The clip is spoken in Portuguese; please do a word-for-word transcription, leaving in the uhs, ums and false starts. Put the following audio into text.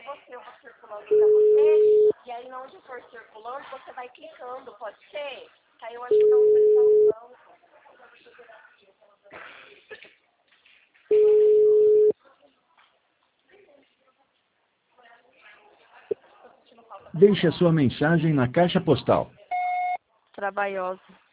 você, eu vou circulando pra você, e aí onde for circulando, você vai clicando, pode ser? Que aí eu acho que não vai o banco. Deixe a sua mensagem na caixa postal. Trabalhosa.